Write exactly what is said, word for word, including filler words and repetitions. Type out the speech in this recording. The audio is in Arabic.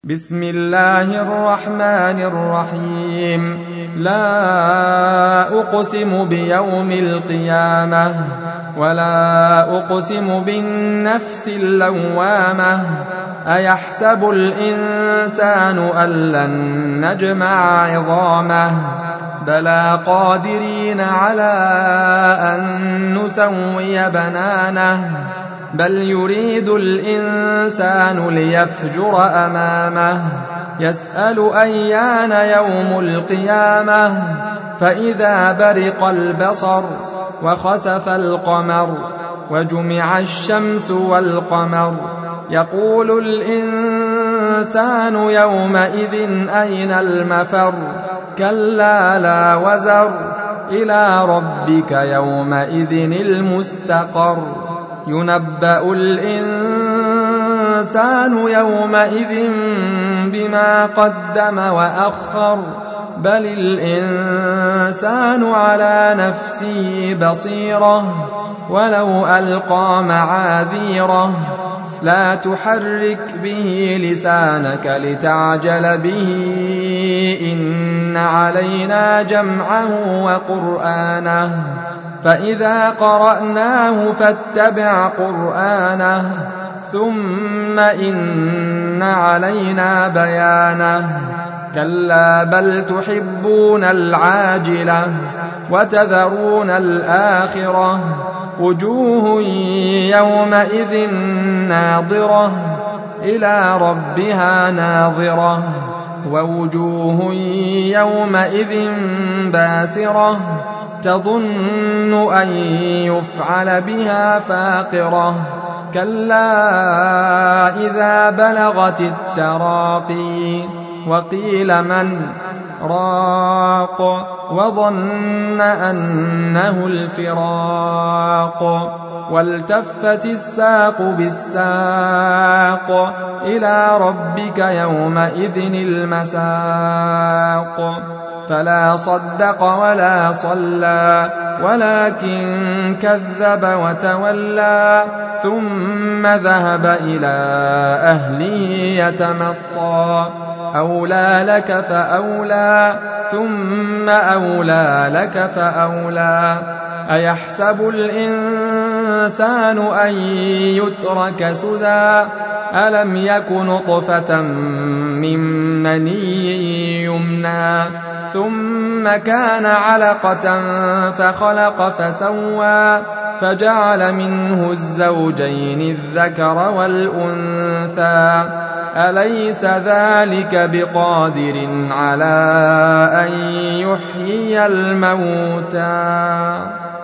بسم الله الرحمن الرحيم لا أقسم بيوم القيامة ولا أقسم بالنفس اللوامة أيحسب الإنسان أن لن نجمع عظامه بلى قادرين على أن نسوي بنانه بل يريد الإنسان ليفجر أمامه يسأل أيان يوم القيامة فإذا برق البصر وخسف القمر وجمع الشمس والقمر يقول الإنسان يومئذ أين المفر كلا لا وزر إلى ربك يومئذ المستقر ينبأ الإنسان يومئذ بما قدم وأخر بل الإنسان على نفسه بصيرة ولو ألقى معاذيره لا تحرك به لسانك لتعجل به إن علينا جمعه وقرآنه فإذا قرأناه فاتبع قرآنه ثم إن علينا بيانه كلا بل تحبون العاجلة وتذرون الآخرة وجوه يومئذ ناظرة إلى ربها ناظرة ووجوه يومئذ باسرة تظن أن يفعل بها فاقرة كلا إذا بلغت التراقي وقيل من راق وظن أنه الفراق والتفت الساق بالساق إلى ربك يومئذ المساق فلا صدق ولا صلى ولكن كذب وتولى ثم ذهب إلى أهله يتمطى أولى لك فأولى ثم أولى لك فأولى أيحسب الإنسان أن يترك سدى ألم يك نطفة من مني يمنى ثم كان علقة فخلق فسوى فجعل منه الزوجين الذكر والأنثى أليس ذلك بقادر على أن يحيي الموتى